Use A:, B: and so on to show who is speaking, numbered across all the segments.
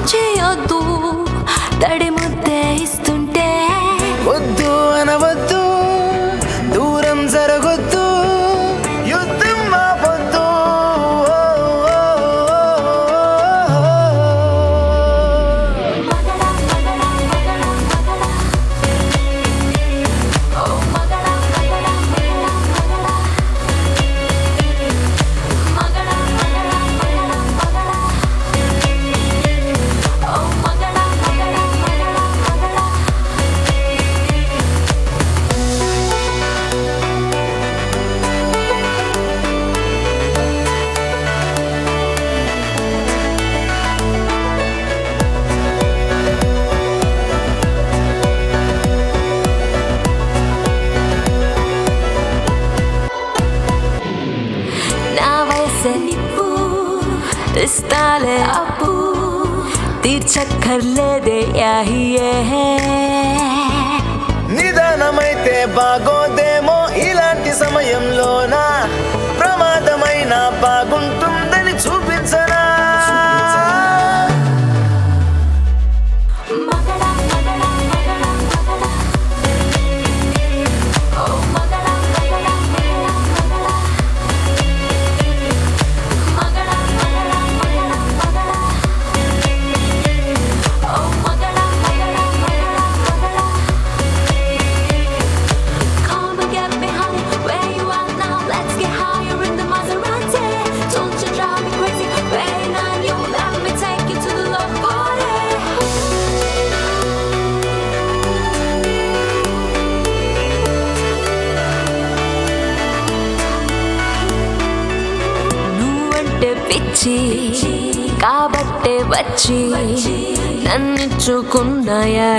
A: చేయొద్దు తడి ముద్దే ఇస్తుంటే
B: వద్దు అనవద్దు దూరం జరగొద్దు యుద్ధం ఆపొద్దు
A: నిప్పు ఇస్తాలే అప్పు తీర్చక్కర్లేదే యాహియే
B: నిదానమైతే బాగోదేమో ఇలాంటి సమయంలోన ప్రమాదమైన బాగుంటుందని చూపించనా పిచ్చి కాబట్టే వచ్చి నన్నిచ్చుకున్నాయా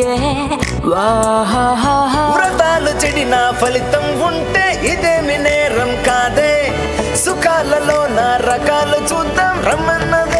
B: వ్రతాలు చెడిన ఫలితం ఉంటే ఇదేమి నేరం కాదే సుఖాలలో నా రకాలు చూద్దాం రమ్మన్నది